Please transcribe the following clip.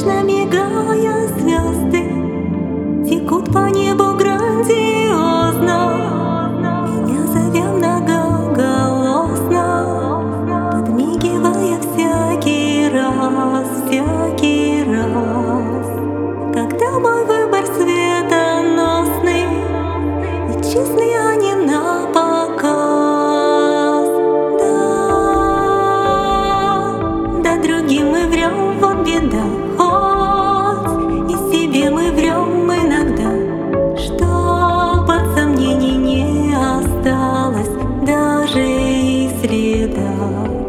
Вечно мигая звезды текут по небу грандиозно, меня зовя многоголосно, подмигивая всякий раз, когда мой выбор светоносный и честный, а не напоказ. Да, другим мы врем, вот беда, хоть и себе мы врем иногда, чтоб от сомнений не осталось даже и следа.